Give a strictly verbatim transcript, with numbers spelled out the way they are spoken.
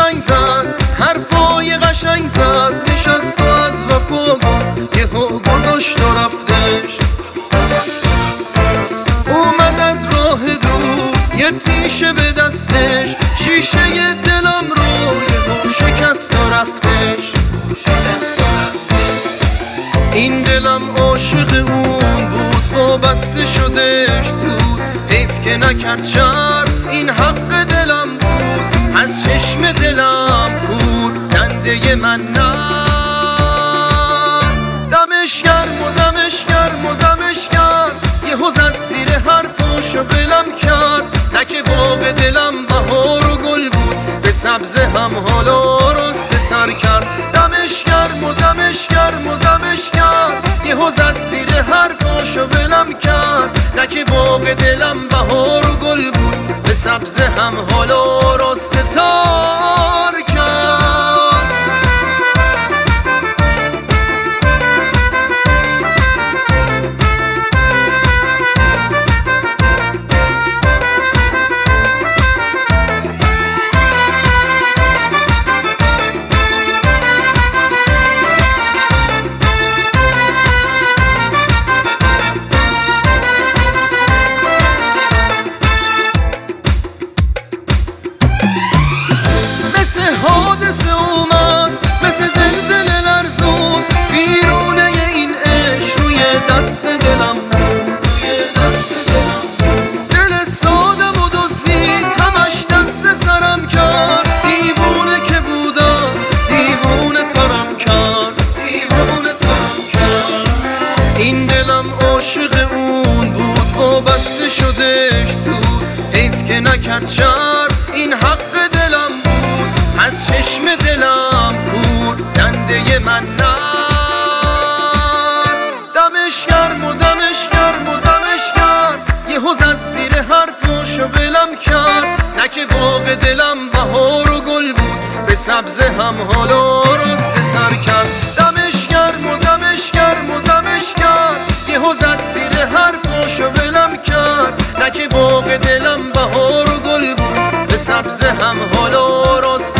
قشنگ زد، حرفای قشنگ زد، نشست و از وفا گفت یهو گذاشت و رفتش. اومد از راه دور یه تیشه به دستش، شیشه دلم رو یهو شکست و رفتش. این دلم عاشق اون بود وابسته شدش زود، حیف که نکرد شر این حق دلم بود، از چشم دلم کور دنده من نه. دمش گرم و دمش گرم و دمش گرم، یهو زد زیر حرفاشو بلم کرد. نه که باغ دلم بهار و گل بود، به سبزه هم حالا رسته تر کرد. دمش گرم و دمش گرم و دمش گرم، یهو زد زیر حرفاشو بلم کرد. نه که باغ دلم بهار و گل بود، به سبزه هم حالا رسته تر کرد. حادثه اومد مثل زلزله لرزون، بیرونه این عشق روی دست دلم بود. دل سادم و دزدی همش دست سرم کرد، دیوونه که بودم دیوونه ترم کرد، دیوونه ترم کرد. این دلم عاشق اون بود وابسته شدش زود، حیف که نکرد شر این حق دلم بود، از چشم دلم کور دنده من نه. دمش گرم و دمش گرم و دمش گرم، یهو زد زیر حرفاشو بلم کرد. نه که باغ دلم بهار و گل بود، به سبزه هم حالا رسته تر کرد. دمش گرم و دمش گرم و دمش گرم، یهو زد زیر حرفاشو بلم کرد. نه که باغ دلم بهار و گل بود، به سبزه هم حالا رسته